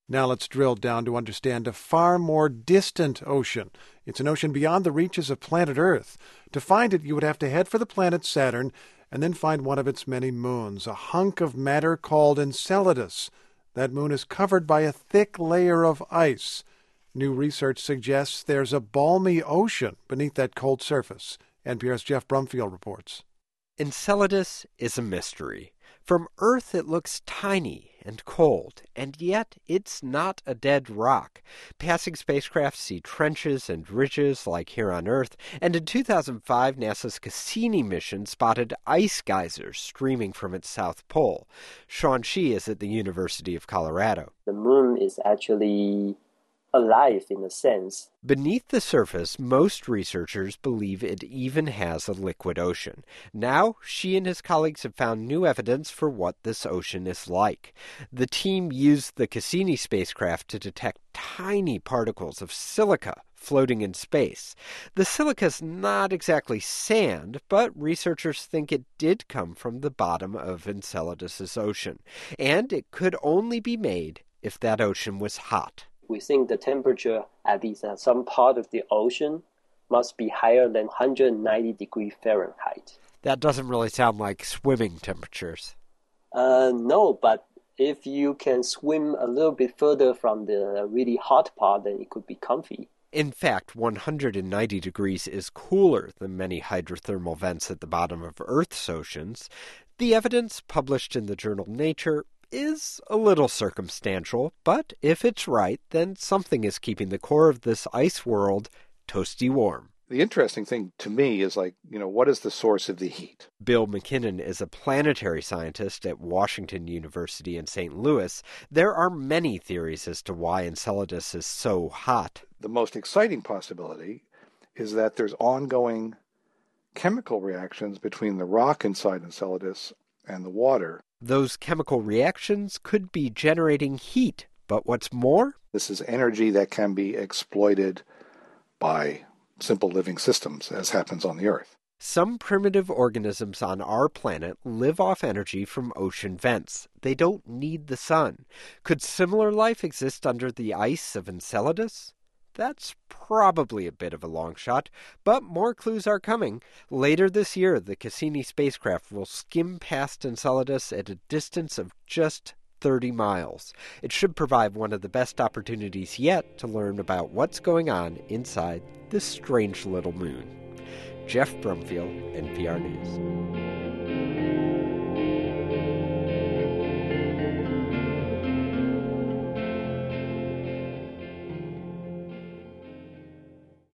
Now let's drill down to understand a far more distant ocean. It's an ocean beyond the reaches of planet Earth. To find it, you would have to head for the planet Saturn and then find one of its many moons, a hunk of matter called Enceladus. That moon is covered by a thick layer of ice. New research suggests there's a balmy ocean beneath that cold surface. NPR's Jeff Brumfield reports. Enceladus is a mystery. From Earth, it looks tiny and cold, and yet it's not a dead rock. Passing spacecraft see trenches and ridges like here on Earth, and in 2005, NASA's Cassini mission spotted ice geysers streaming from its south pole. Shawn Shih is at the University of Colorado. The moon is actually alive in a sense. Beneath the surface, most researchers believe it even has a liquid ocean. Now, Shih and his colleagues have found new evidence for what this ocean is like. The team used the Cassini spacecraft to detect tiny particles of silica floating in space. The silica's not exactly sand, but researchers think it did come from the bottom of Enceladus's ocean, and it could only be made if that ocean was hot. We think the temperature at least at some part of the ocean must be higher than 190 degrees Fahrenheit. That doesn't really sound like swimming temperatures. No, but if you can swim a little bit further from the really hot part, then it could be comfy. In fact, 190 degrees is cooler than many hydrothermal vents at the bottom of Earth's oceans. The evidence, published in the journal Nature, is a little circumstantial, but if it's right, then something is keeping the core of this ice world toasty warm. The interesting thing to me is what is the source of the heat? Bill McKinnon is a planetary scientist at Washington University in St. Louis. There are many theories as to why Enceladus is so hot. The most exciting possibility is that there's ongoing chemical reactions between the rock inside Enceladus and the water. Those chemical reactions could be generating heat, but what's more? This is energy that can be exploited by simple living systems, as happens on the Earth. Some primitive organisms on our planet live off energy from ocean vents. They don't need the sun. Could similar life exist under the ice of Enceladus? That's probably a bit of a long shot, but more clues are coming. Later this year, the Cassini spacecraft will skim past Enceladus at a distance of just 30 miles. It should provide one of the best opportunities yet to learn about what's going on inside this strange little moon. Jeff Brumfield, NPR News.